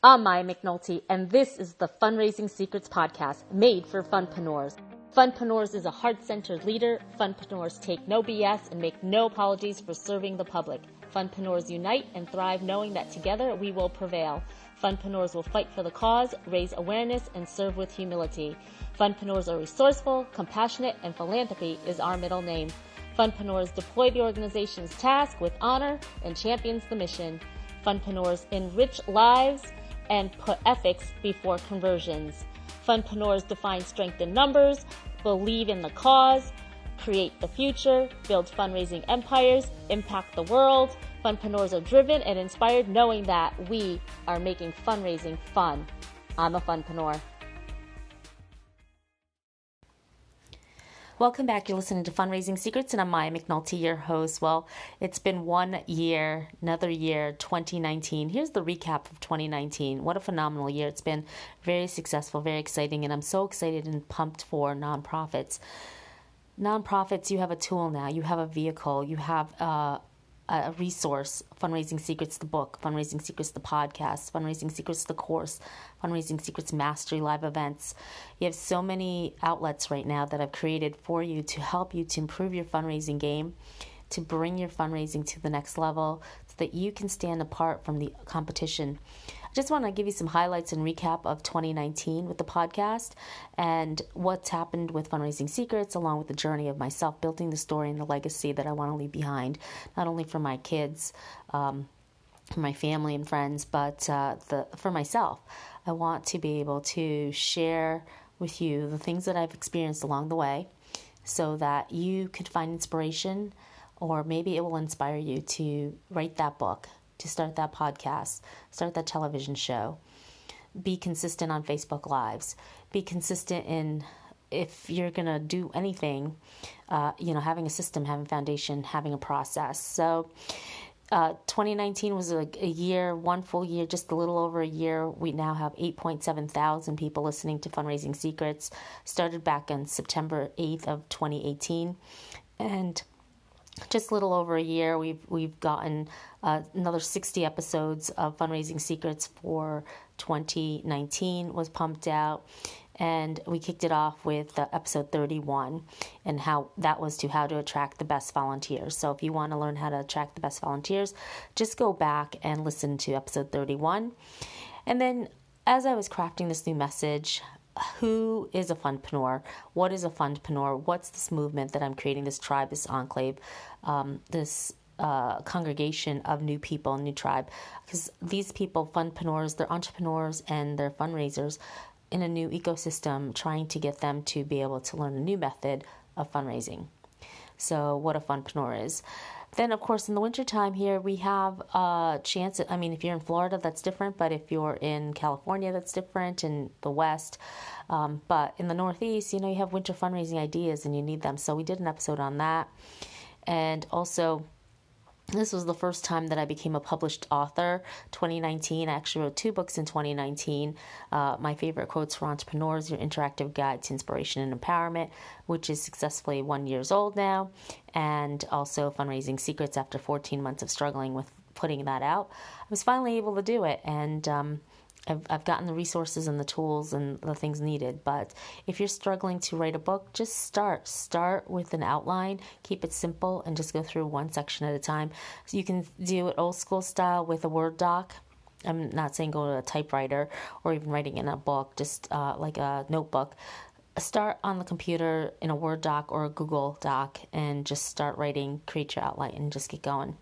I'm Maya McNulty, and this is the Fundraising Secrets podcast made for funpreneurs. Funpreneurs is a heart-centered leader. Funpreneurs take no BS and make no apologies for serving the public. Funpreneurs unite and thrive knowing that together we will prevail. Funpreneurs will fight for the cause, raise awareness, and serve with humility. Funpreneurs are resourceful, compassionate, and philanthropy is our middle name. Funpreneurs deploy the organization's task with honor and champions the mission. Funpreneurs enrich lives and put ethics before conversions. Funpreneurs define strength in numbers, believe in the cause, create the future, build fundraising empires, impact the world. Funpreneurs are driven and inspired knowing that we are making fundraising fun. I'm a funpreneur. Welcome back. You're listening to Fundraising Secrets, and I'm Maya McNulty, your host. Well, it's been 1 year, another year, 2019. Here's the recap of 2019. What a phenomenal year. It's been very successful, very exciting, and I'm so excited and pumped for nonprofits. Nonprofits, you have a tool now. You have a vehicle. You have a resource, Fundraising Secrets, the book, Fundraising Secrets, the podcast, Fundraising Secrets, the course, Fundraising Secrets Mastery live events. You have so many outlets right now that I've created for you to help you to improve your fundraising game, to bring your fundraising to the next level so that you can stand apart from the competition. I just want to give you some highlights and recap of 2019 with the podcast and what's happened with Fundraising Secrets, along with the journey of myself building the story and the legacy that I want to leave behind, not only for my kids, for my family and friends, but for myself. I want to be able to share with you the things that I've experienced along the way so that you could find inspiration, or maybe it will inspire you to write that book, to start that podcast, start that television show, be consistent on Facebook Lives, be consistent in, if you're going to do anything, having a system, having a foundation, having a process. So 2019 was a year, one full year, just a little over a year. We now have 8.7 thousand people listening to Fundraising Secrets. Started back on September 8th of 2018. And just a little over a year, we've gotten another 60 episodes of Fundraising Secrets for 2019 was pumped out, and we kicked it off with episode 31 and how to attract the best volunteers. So if you want to learn how to attract the best volunteers, just go back and listen to episode 31. And then as I was crafting this new message, who is a funpreneur? What is a funpreneur? What's this movement that I'm creating, this tribe, this enclave, this congregation of new people, new tribe? Because these people, funpreneurs, they're entrepreneurs and they're fundraisers in a new ecosystem, trying to get them to be able to learn a new method of fundraising. So what a funpreneur is. Then, of course, in the wintertime here, we have a chance. I mean, if you're in Florida, that's different. But if you're in California, that's different. In the West. But in the Northeast, you have winter fundraising ideas and you need them. So we did an episode on that. And also, this was the first time that I became a published author. 2019, I actually wrote 2 books in 2019. My favorite quotes for entrepreneurs, Your Interactive Guide to Inspiration and Empowerment, which is successfully 1 year old now. And also Fundraising Secrets, after 14 months of struggling with putting that out. I was finally able to do it. And I've gotten the resources and the tools and the things needed. But if you're struggling to write a book, just start with an outline, keep it simple, and just go through one section at a time. So you can do it old school style with a Word doc. I'm not saying go to a typewriter or even writing in a book, just like a notebook. Start on the computer in a Word doc or a Google doc and just start writing, create your outline, and just get going.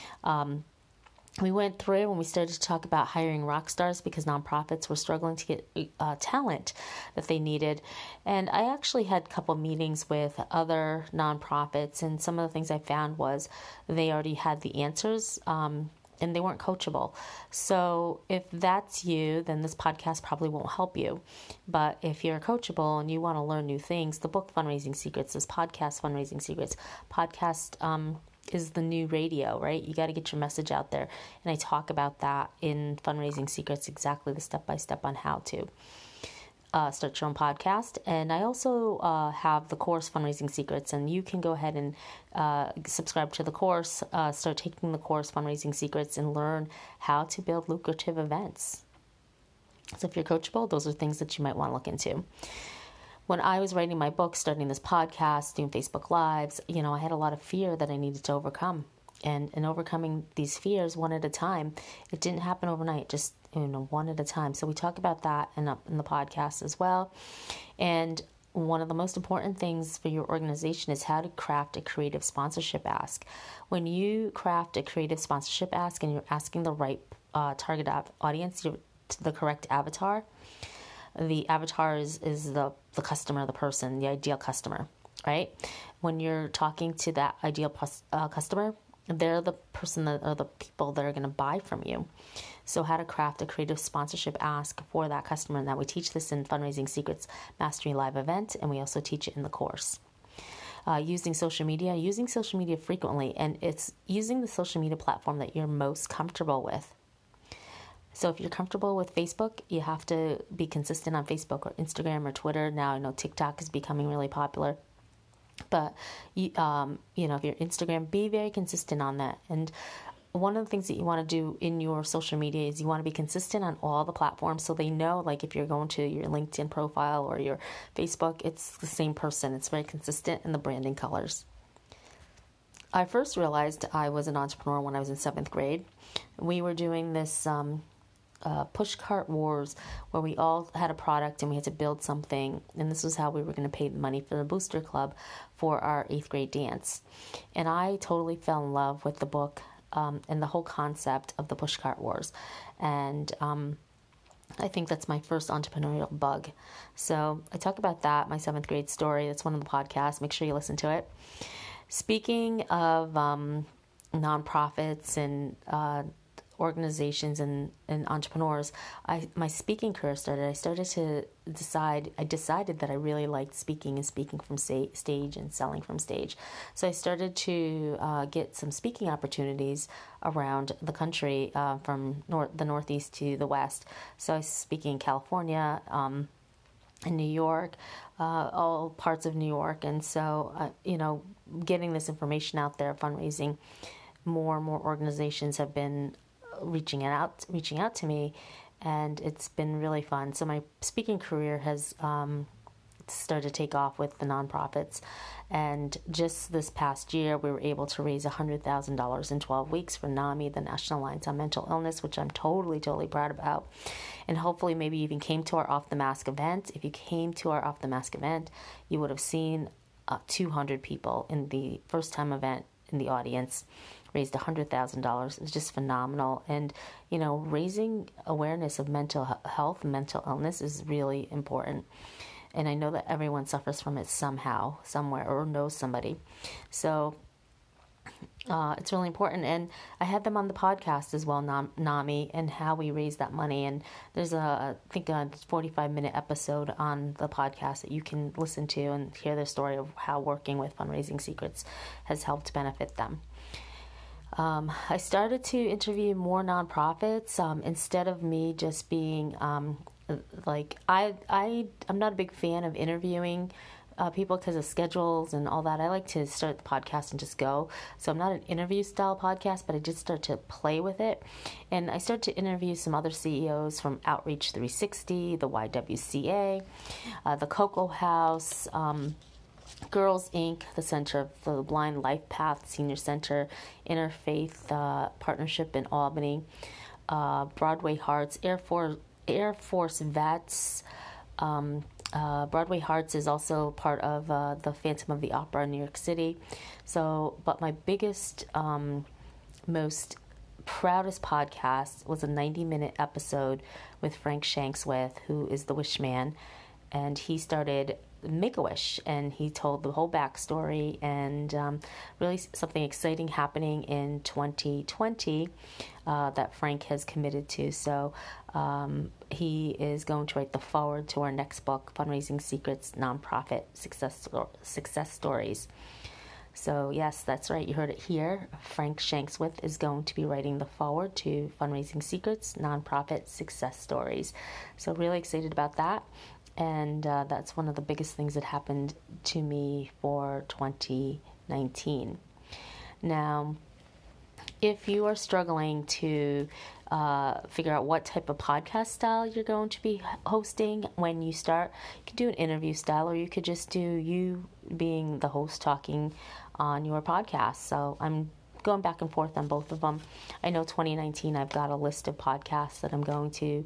We went through when we started to talk about hiring rock stars because nonprofits were struggling to get talent that they needed. And I actually had a couple meetings with other nonprofits, and some of the things I found was they already had the answers and they weren't coachable. So if that's you, then this podcast probably won't help you. But if you're coachable and you want to learn new things, the book Fundraising Secrets, this podcast Fundraising Secrets, podcast is the new radio, right? You got to get your message out there. And I talk about that in Fundraising Secrets, exactly the step-by-step on how to start your own podcast. And I also have the course Fundraising Secrets, and you can go ahead and subscribe to the course, start taking the course Fundraising Secrets, and learn how to build lucrative events. So if you're coachable, those are things that you might want to look into. When I was writing my book, starting this podcast, doing Facebook Lives, I had a lot of fear that I needed to overcome. And in overcoming these fears one at a time, it didn't happen overnight, just one at a time. So we talk about that in the podcast as well. And one of the most important things for your organization is how to craft a creative sponsorship ask. When you craft a creative sponsorship ask and you're asking the right target audience, the correct avatar, the avatar is the customer, the person, the ideal customer, right? When you're talking to that ideal customer, they're the person that are the people that are going to buy from you. So how to craft a creative sponsorship ask for that customer. Now we teach this in Fundraising Secrets Mastery Live event, and we also teach it in the course. Using social media frequently, and it's using the social media platform that you're most comfortable with. So if you're comfortable with Facebook, you have to be consistent on Facebook or Instagram or Twitter. Now I know TikTok is becoming really popular. But, if you're Instagram, be very consistent on that. And one of the things that you want to do in your social media is you want to be consistent on all the platforms so they know, like if you're going to your LinkedIn profile or your Facebook, it's the same person. It's very consistent in the branding colors. I first realized I was an entrepreneur when I was in 7th grade. We were doing this push cart wars where we all had a product and we had to build something, and this was how we were going to pay the money for the booster club for our 8th grade dance. And I totally fell in love with the book and the whole concept of the push cart wars, and I think that's my first entrepreneurial bug. So I talk about that, my 7th grade story. That's one of the podcasts. Make sure you listen to it. Speaking of nonprofits and organizations and entrepreneurs, my speaking career started. I decided that I really liked speaking and speaking from stage and selling from stage. So I started to get some speaking opportunities around the country, from the Northeast to the West. So I was speaking in California, in New York, all parts of New York. And so, getting this information out there, fundraising, more and more organizations have been reaching out to me, and it's been really fun. So my speaking career has started to take off with the nonprofits, and just this past year we were able to raise $100,000 in 12 weeks for NAMI, the National Alliance on Mental Illness, which I'm totally proud about. And hopefully maybe you even came to our Off the Mask event. If you came to our Off the Mask event, you would have seen 200 people in the first time event in the audience. Raised $100,000. It's just phenomenal. And, raising awareness of mental health and mental illness is really important. And I know that everyone suffers from it somehow, somewhere, or knows somebody. So it's really important. And I had them on the podcast as well, NAMI, and how we raise that money. And there's I think a 45-minute episode on the podcast that you can listen to and hear their story of how working with Fundraising Secrets has helped benefit them. I started to interview more nonprofits instead of me just being I'm not a big fan of interviewing people because of schedules and all that. I like to start the podcast and just go. So I'm not an interview style podcast, but I did start to play with it. And I started to interview some other CEOs from Outreach 360, the YWCA, the Cocoa House, Girls Inc., the Center for the Blind, Life Path Senior Center, Interfaith Partnership in Albany, Broadway Hearts, Air Force Vets. Broadway Hearts is also part of the Phantom of the Opera in New York City. So, but my biggest, most proudest podcast was a 90-minute episode with Frank Shanksworth, who is the Wish Man, and he started Make-A-Wish, and he told the whole backstory, and really something exciting happening in 2020 that Frank has committed to. So he is going to write the foreword to our next book, Fundraising Secrets, Nonprofit Success Stories. So yes, that's right, you heard it here. Frank Shanksworth is going to be writing the foreword to Fundraising Secrets, Nonprofit Success Stories. So really excited about that. And that's one of the biggest things that happened to me for 2019. Now, if you are struggling to figure out what type of podcast style you're going to be hosting when you start. You could do an interview style, or you could just do you being the host talking on your podcast. So I'm going back and forth on both of them. I know 2019 I've got a list of podcasts that I'm going to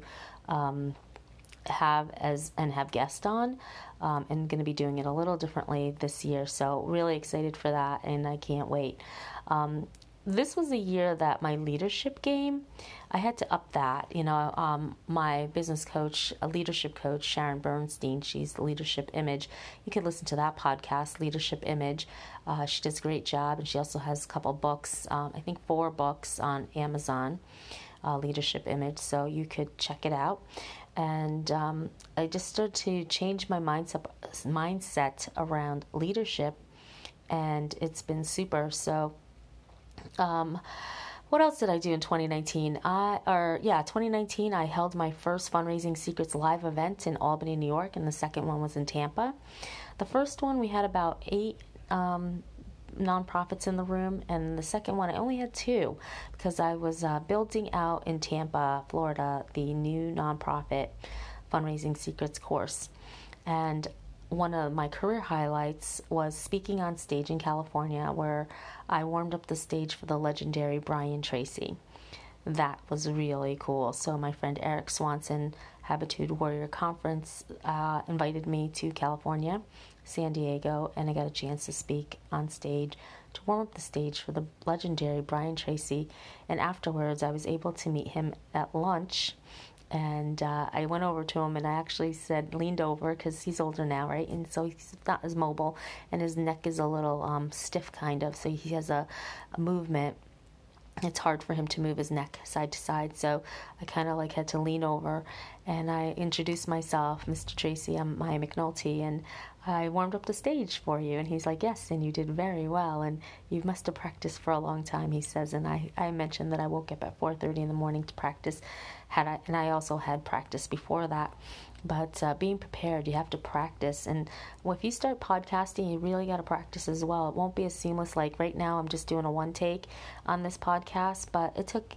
have guests on, and going to be doing it a little differently this year. So really excited for that, and I can't wait. This was a year that my leadership game, I had to up that. My business coach, a leadership coach, Sharon Bernstein, she's the Leadership Image. You can listen to that podcast, Leadership Image. She does a great job, and she also has a couple books, I think 4 books on Amazon, Leadership Image, so you could check it out. And I just started to change my mindset around leadership, and it's been super. So what else did I do in 2019? 2019, I held my first Fundraising Secrets live event in Albany, New York, and the second one was in Tampa. The first one, we had about 8 nonprofits in the room, and the second one, I only had 2 because I was building out in Tampa, Florida, the new nonprofit Fundraising Secrets course. And one of my career highlights was speaking on stage in California, where I warmed up the stage for the legendary Brian Tracy. That was really cool. So my friend Eric Swanson, Habitude Warrior Conference, invited me to California, San Diego, and I got a chance to speak on stage to warm up the stage for the legendary Brian Tracy. And afterwards, I was able to meet him at lunch. And I went over to him, and I actually leaned over, because he's older now, right? And so he's not as mobile, and his neck is a little stiff, kind of. So he has a movement. It's hard for him to move his neck side to side. So I kind of had to lean over, and I introduced myself, Mr. Tracy, I'm Maya McNulty, and I warmed up the stage for you. And he's like, yes, and you did very well, and you must have practiced for a long time, he says. And I mentioned that I woke up at 4:30 in the morning to practice, and I also had practice before that. But being prepared, you have to practice. And if you start podcasting, you really got to practice as well. It won't be as seamless. Like right now, I'm just doing a one take on this podcast, but it took,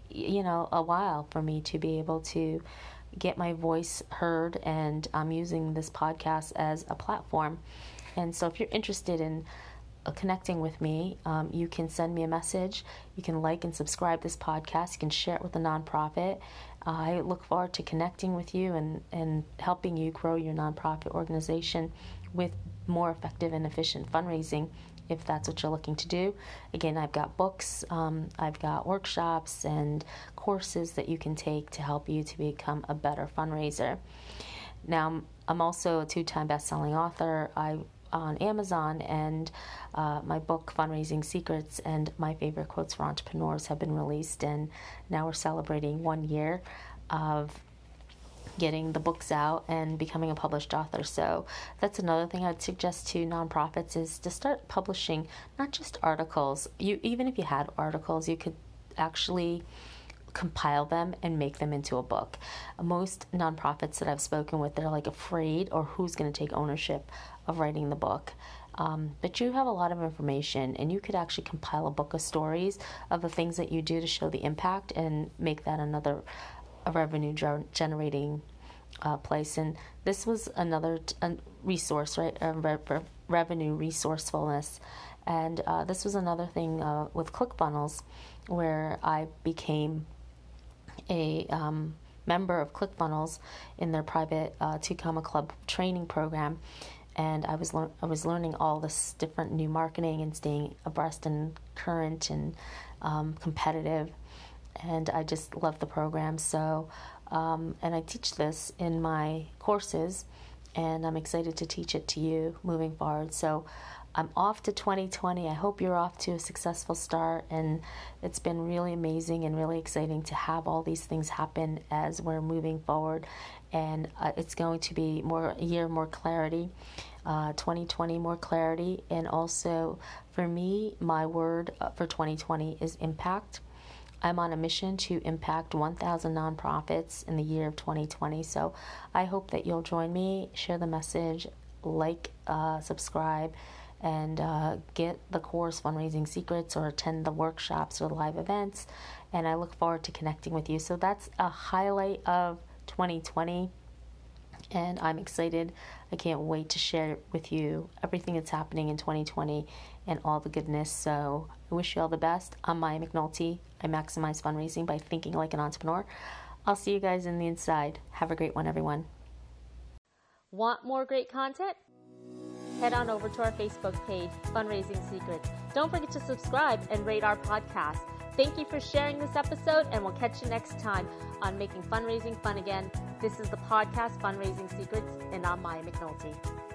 a while for me to be able to get my voice heard, and I'm using this podcast as a platform. And so if you're interested in connecting with me, you can send me a message. You can like and subscribe this podcast. You can share it with a nonprofit. I look forward to connecting with you and helping you grow your nonprofit organization with more effective and efficient fundraising, if that's what you're looking to do. Again, I've got books, I've got workshops and courses that you can take to help you to become a better fundraiser. Now, I'm also a 2-time best-selling author on Amazon, and my book, Fundraising Secrets, and My Favorite Quotes for Entrepreneurs have been released, and now we're celebrating 1 year of getting the books out and becoming a published author. So that's another thing I'd suggest to nonprofits, is to start publishing not just articles. Even if you had articles, you could actually compile them and make them into a book. Most nonprofits that I've spoken with, they're afraid, or who's going to take ownership of writing the book. But you have a lot of information, and you could actually compile a book of stories of the things that you do to show the impact and make that a revenue generating place. And this was another resource, right? Revenue resourcefulness. And this was another thing with ClickFunnels, where I became a member of ClickFunnels in their private Tukama Club training program. And I was learning all this different new marketing and staying abreast and current and competitive. And I just love the program. So, and I teach this in my courses, and I'm excited to teach it to you moving forward. So I'm off to 2020. I hope you're off to a successful start, and it's been really amazing and really exciting to have all these things happen as we're moving forward. And it's going to be more clarity, 2020 more clarity. And also for me, my word for 2020 is impact. I'm on a mission to impact 1,000 nonprofits in the year of 2020. So I hope that you'll join me, share the message, subscribe, and get the course Fundraising Secrets or attend the workshops or live events. And I look forward to connecting with you. So that's a highlight of 2020. And I'm excited. I can't wait to share with you everything that's happening in 2020 and all the goodness. So I wish you all the best. I'm Maya McNulty. I maximize fundraising by thinking like an entrepreneur. I'll see you guys in the inside. Have a great one, everyone. Want more great content? Head on over to our Facebook page, Fundraising Secrets. Don't forget to subscribe and rate our podcast. Thank you for sharing this episode, and we'll catch you next time on Making Fundraising Fun Again. This is the podcast Fundraising Secrets, and I'm Maya McNulty.